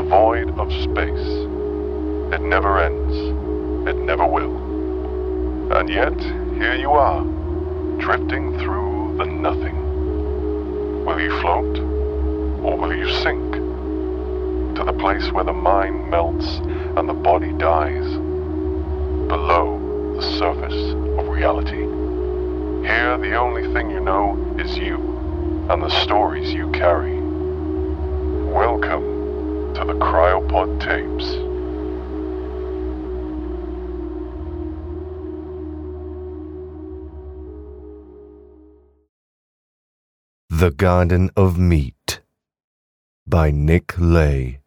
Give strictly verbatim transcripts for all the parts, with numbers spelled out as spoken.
void of space. It never ends. It never will. And yet, here you are, drifting through the nothing. Will you float, or will you sink to the place where the mind melts and the body dies, below the surface of reality? Here, the only thing you know is you and the stories you carry. Welcome to the Cryopod Tapes. The Garden of Meat by Nick Lay.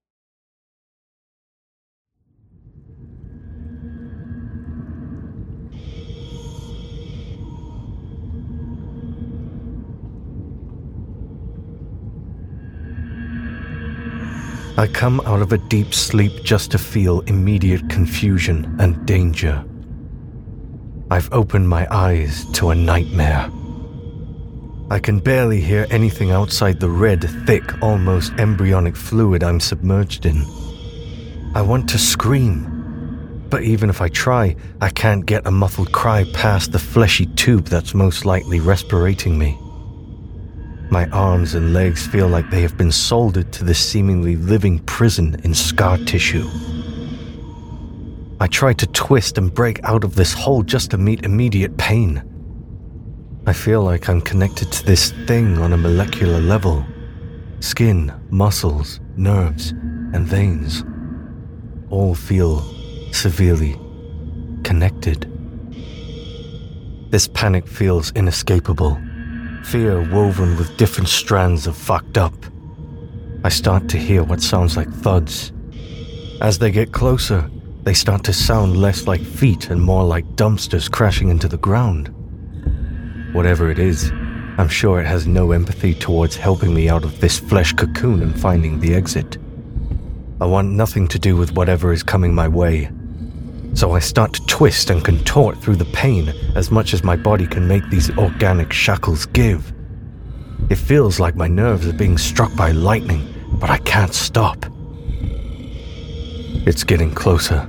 I come out of a deep sleep just to feel immediate confusion and danger. I've opened my eyes to a nightmare. I can barely hear anything outside the red, thick, almost embryonic fluid I'm submerged in. I want to scream, but even if I try, I can't get a muffled cry past the fleshy tube that's most likely respirating me. My arms and legs feel like they have been soldered to this seemingly living prison in scar tissue. I try to twist and break out of this hole just to meet immediate pain. I feel like I'm connected to this thing on a molecular level. Skin, muscles, nerves, and veins all feel severely connected. This panic feels inescapable. Fear woven with different strands of fucked up. I start to hear what sounds like thuds. As they get closer, they start to sound less like feet and more like dumpsters crashing into the ground. Whatever it is, I'm sure it has no empathy towards helping me out of this flesh cocoon and finding the exit. I want nothing to do with whatever is coming my way. So I start to twist and contort through the pain as much as my body can make these organic shackles give. It feels like my nerves are being struck by lightning, but I can't stop. It's getting closer.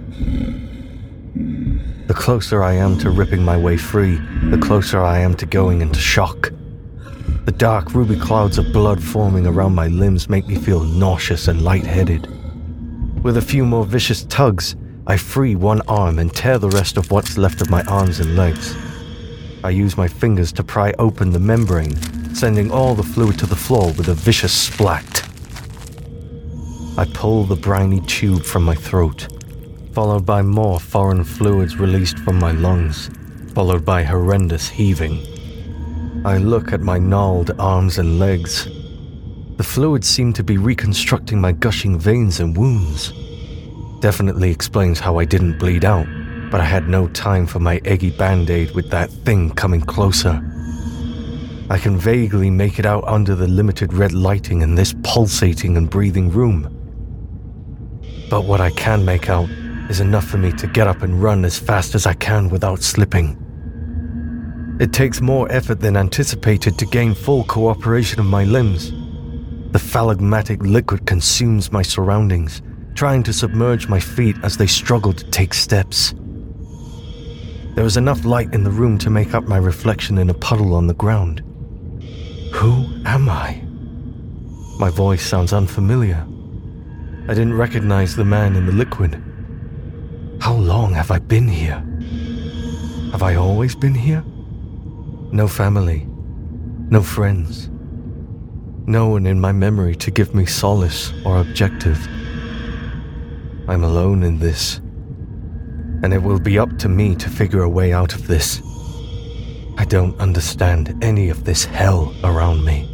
The closer I am to ripping my way free, the closer I am to going into shock. The dark ruby clouds of blood forming around my limbs make me feel nauseous and lightheaded. With a few more vicious tugs, I free one arm and tear the rest of what's left of my arms and legs. I use my fingers to pry open the membrane, sending all the fluid to the floor with a vicious splat. I pull the briny tube from my throat, followed by more foreign fluids released from my lungs, followed by horrendous heaving. I look at my gnarled arms and legs. The fluids seem to be reconstructing my gushing veins and wounds. Definitely explains how I didn't bleed out, but I had no time for my eggy band-aid with that thing coming closer. I can vaguely make it out under the limited red lighting in this pulsating and breathing room. But what I can make out is enough for me to get up and run as fast as I can without slipping. It takes more effort than anticipated to gain full cooperation of my limbs. The phlegmatic liquid consumes my surroundings, trying to submerge my feet as they struggle to take steps. There is enough light in the room to make up my reflection in a puddle on the ground. Who am I? My voice sounds unfamiliar. I didn't recognize the man in the liquid. How long have I been here? Have I always been here? No family, no friends, no one in my memory to give me solace or objective. I'm alone in this, and it will be up to me to figure a way out of this. I don't understand any of this hell around me.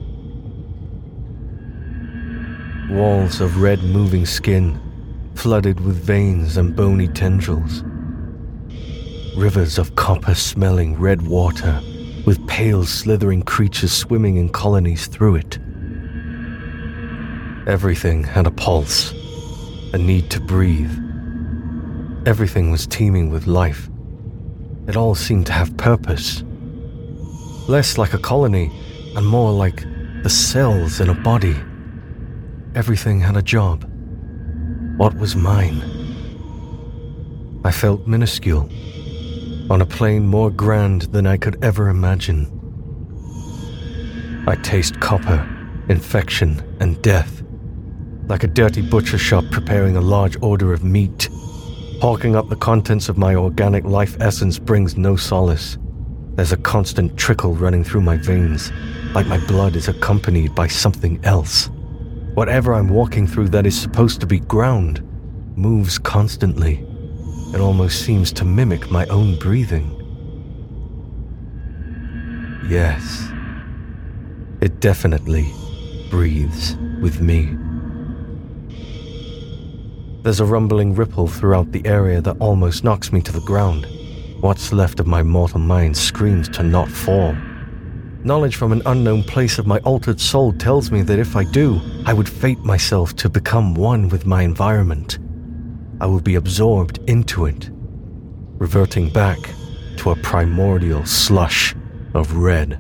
Walls of red moving skin, flooded with veins and bony tendrils. Rivers of copper-smelling red water, with pale slithering creatures swimming in colonies through it. Everything had a pulse, a need to breathe. Everything was teeming with life. It all seemed to have purpose. Less like a colony, and more like the cells in a body. Everything had a job, what was mine? I felt minuscule, on a plane more grand than I could ever imagine. I taste copper, infection, and death, like a dirty butcher shop preparing a large order of meat. Hawking up the contents of my organic life essence brings no solace. There's a constant trickle running through my veins, like my blood is accompanied by something else. Whatever I'm walking through that is supposed to be ground moves constantly. It almost seems to mimic my own breathing. Yes, it definitely breathes with me. There's a rumbling ripple throughout the area that almost knocks me to the ground. What's left of my mortal mind screams to not fall. Knowledge from an unknown place of my altered soul tells me that if I do, I would fate myself to become one with my environment. I will be absorbed into it, reverting back to a primordial slush of red.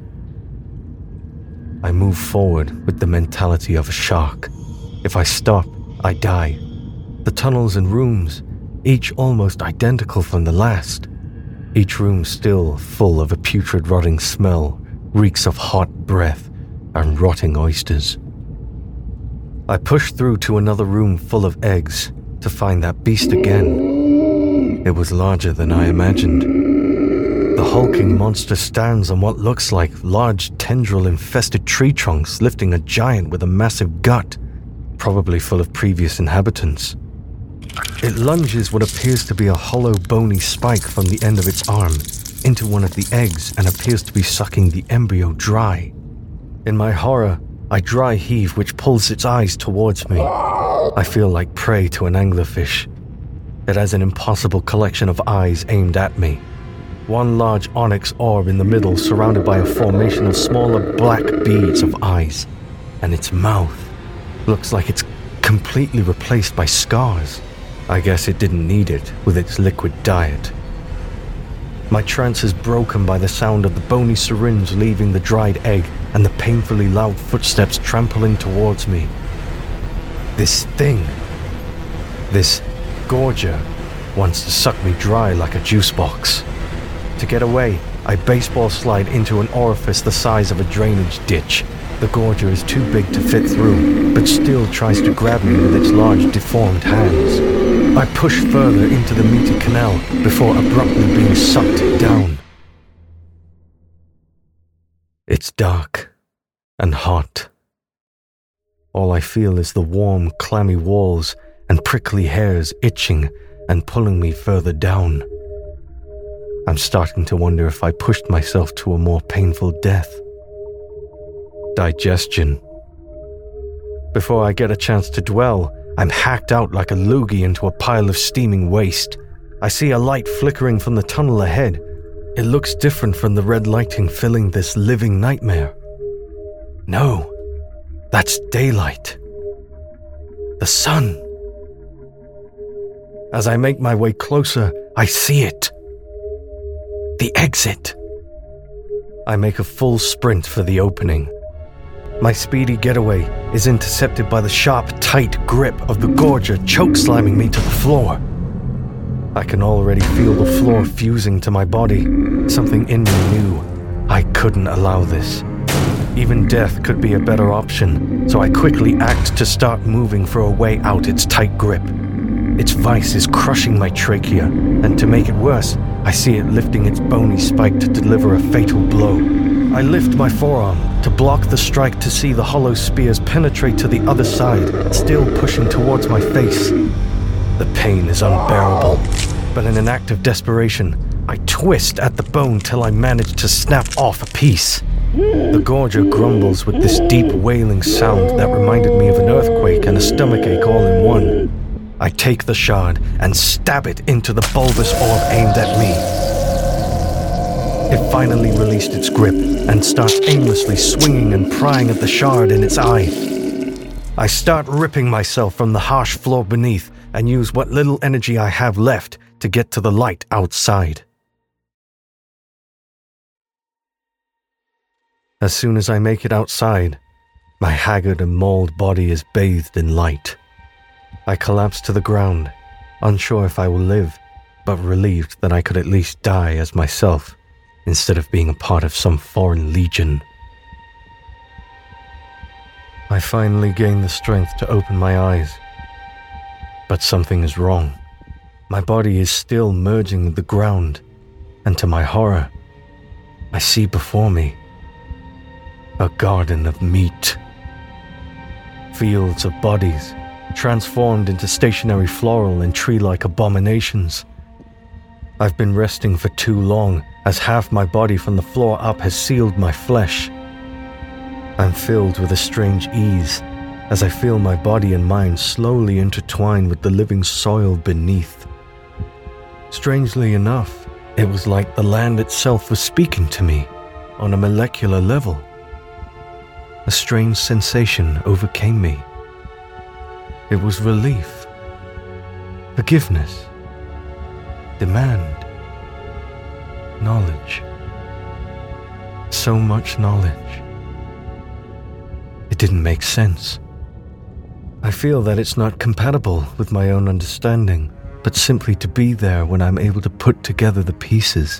I move forward with the mentality of a shark. If I stop, I die. The tunnels and rooms, each almost identical from the last. Each room still full of a putrid rotting smell, reeks of hot breath and rotting oysters. I push through to another room full of eggs to find that beast again. It was larger than I imagined. The hulking monster stands on what looks like large tendril-infested tree trunks lifting a giant with a massive gut, probably full of previous inhabitants. It lunges what appears to be a hollow bony spike from the end of its arm into one of the eggs and appears to be sucking the embryo dry. In my horror, I dry heave which pulls its eyes towards me. I feel like prey to an anglerfish. It has an impossible collection of eyes aimed at me. One large onyx orb in the middle surrounded by a formation of smaller black beads of eyes. And its mouth looks like it's completely replaced by scars. I guess it didn't need it with its liquid diet. My trance is broken by the sound of the bony syringe leaving the dried egg and the painfully loud footsteps trampling towards me. This thing, this gorger, wants to suck me dry like a juice box. To get away, I baseball slide into an orifice the size of a drainage ditch. The gorger is too big to fit through, but still tries to grab me with its large deformed hands. I push further into the meaty canal before abruptly being sucked down. It's dark and hot. All I feel is the warm, clammy walls and prickly hairs itching and pulling me further down. I'm starting to wonder if I pushed myself to a more painful death. Digestion. Before I get a chance to dwell, I'm hacked out like a loogie into a pile of steaming waste. I see a light flickering from the tunnel ahead. It looks different from the red lighting filling this living nightmare. No, that's daylight. The sun. As I make my way closer, I see it. The exit. I make a full sprint for the opening. My speedy getaway is intercepted by the sharp, tight grip of the gorger choke-slamming me to the floor. I can already feel the floor fusing to my body. Something in me knew I couldn't allow this. Even death could be a better option, so I quickly act to start moving for a way out its tight grip. Its vice is crushing my trachea, and to make it worse, I see it lifting its bony spike to deliver a fatal blow. I lift my forearm to block the strike to see the hollow spears penetrate to the other side, still pushing towards my face. The pain is unbearable, but in an act of desperation, I twist at the bone till I manage to snap off a piece. The gorger grumbles with this deep wailing sound that reminded me of an earthquake and a stomachache all in one. I take the shard and stab it into the bulbous orb aimed at me. It finally released its grip and starts aimlessly swinging and prying at the shard in its eye. I start ripping myself from the harsh floor beneath and use what little energy I have left to get to the light outside. As soon as I make it outside, my haggard and mauled body is bathed in light. I collapsed to the ground, unsure if I will live, but relieved that I could at least die as myself, instead of being a part of some foreign legion. I finally gained the strength to open my eyes. But something is wrong. My body is still merging with the ground, and to my horror, I see before me a garden of meat. Fields of bodies, transformed into stationary floral and tree-like abominations. I've been resting for too long, as half my body from the floor up has sealed my flesh. I'm filled with a strange ease, as I feel my body and mind slowly intertwine with the living soil beneath. Strangely enough, it was like the land itself was speaking to me on a molecular level. A strange sensation overcame me. It was relief, forgiveness, demand, knowledge. So much knowledge. It didn't make sense. I feel that it's not compatible with my own understanding, but simply to be there when I'm able to put together the pieces.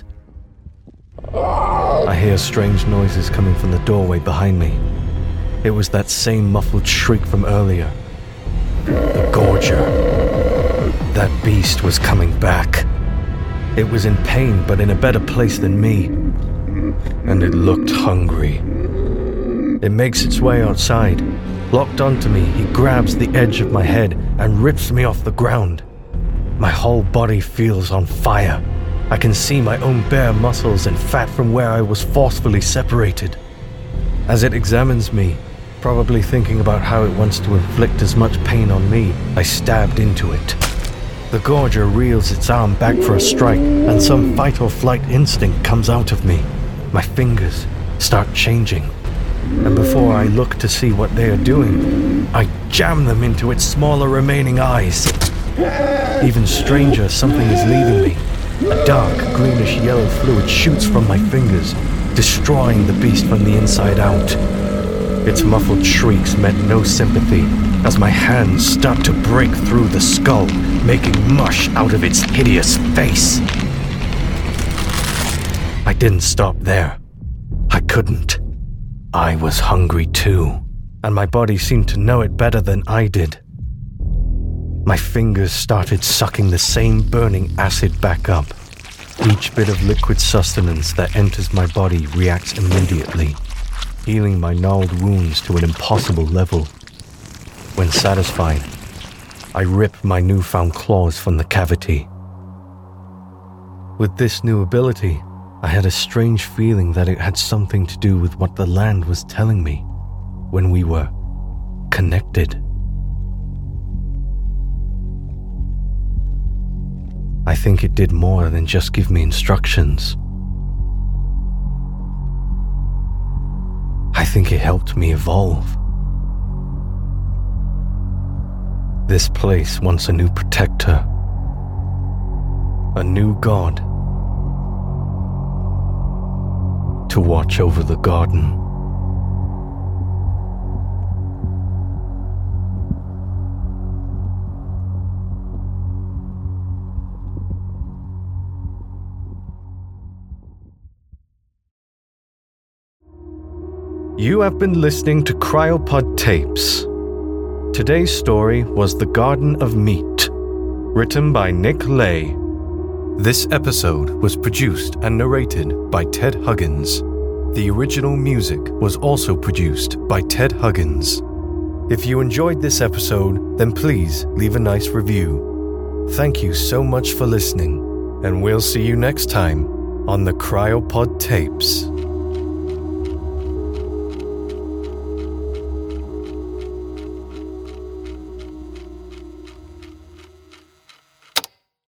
I hear strange noises coming from the doorway behind me. It was that same muffled shriek from earlier. The Gorger. That beast was coming back. It was in pain, but in a better place than me. And it looked hungry. It makes its way outside. Locked onto me, he grabs the edge of my head and rips me off the ground. My whole body feels on fire. I can see my own bare muscles and fat from where I was forcefully separated. As it examines me, probably thinking about how it wants to inflict as much pain on me, I stabbed into it. The Gorger reels its arm back for a strike, and some fight or flight instinct comes out of me. My fingers start changing. And before I look to see what they are doing, I jam them into its smaller remaining eyes. Even stranger, something is leaving me. A dark, greenish-yellow fluid shoots from my fingers, destroying the beast from the inside out. Its muffled shrieks meant no sympathy, as my hands start to break through the skull, making mush out of its hideous face. I didn't stop there. I couldn't. I was hungry too, and my body seemed to know it better than I did. My fingers started sucking the same burning acid back up. Each bit of liquid sustenance that enters my body reacts immediately, healing my gnarled wounds to an impossible level. When satisfied, I rip my newfound claws from the cavity. With this new ability, I had a strange feeling that it had something to do with what the land was telling me when we were connected. I think it did more than just give me instructions. I think it helped me evolve. This place wants a new protector, a new god, to watch over the garden. You have been listening to Cryopod Tapes. Today's story was The Garden of Meat, written by Nick Lay. This episode was produced and narrated by Ted Huggins. The original music was also produced by Ted Huggins. If you enjoyed this episode, then please leave a nice review. Thank you so much for listening, and we'll see you next time on the Cryopod Tapes.